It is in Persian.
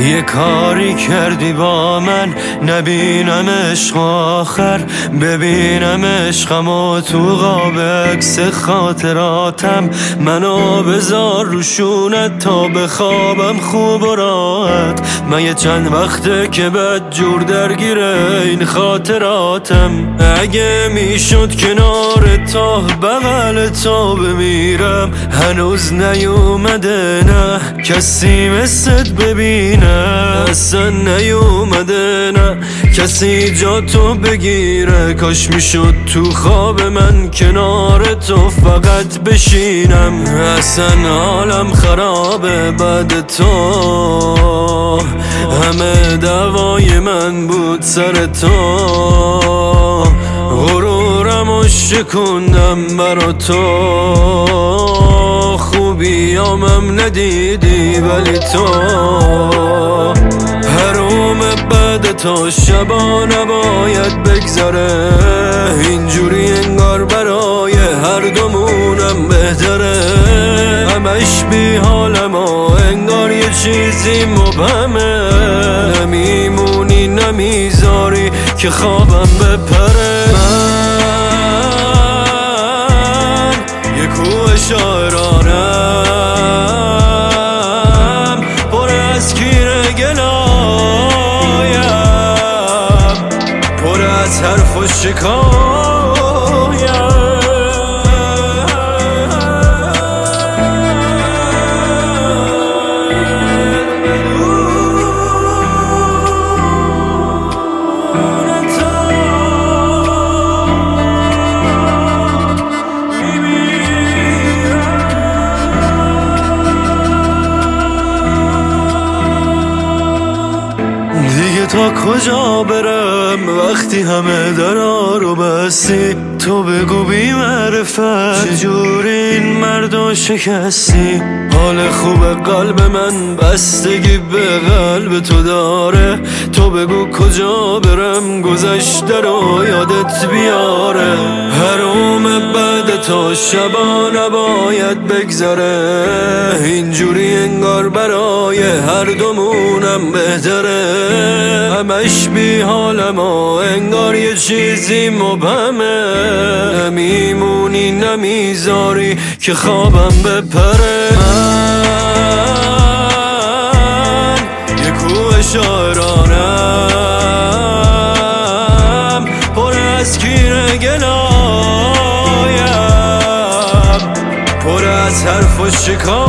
یه کاری کردی با من نبینم عشق آخر، ببینم عشقمو تو قاب عکس خاطراتم. منو بذار روشونت تا بخوابم خوب و راحت. من یه چند وقته که بد جور درگیره این خاطراتم. اگه میشد کنار تا بغل تو بمیرم، هنوز نیومده نه کسی مثلت ببینه، اصلا نیومده نه کسی جا تو بگیره. کاش میشد تو خواب من کنار تو فقط بشینم. اصلا حالم خرابه بعد تو، همه دوای من بود سر تو. غرورمو شکوندم برا تو، خوبیامم ندیدی ولی تو. حروم بعد تو شبا نباید بگذره، اینجوری انگار برای هر دومونم بهتره. همش بی حالم و انگار یه چیزی مبهمه، نمیمونی نمیذاری که خوابم بپره. من یه کوه شاعرانم پر از کینه گلایم، پر از حرف و شکایم. تا کجا برم وقتی همه درا رو بستی؟ تو بگو بی معرفت چجور این مردو شکستی؟ حال خوب قلب من بستگی به قلب تو داره. تو بگو کجا برم گذشته رو یادت بیاره. حروم بعد تو شبا نباید بگذره، اینجوری انگار برای هر دومونم بهتره. همش بی حالم و انگار یه چیزی مبهمه، نمیمونی نمیذاری که خوابم بپره. من یه کوه شاعرانم پر از کینه گلایم، پر از حرف و شکایم.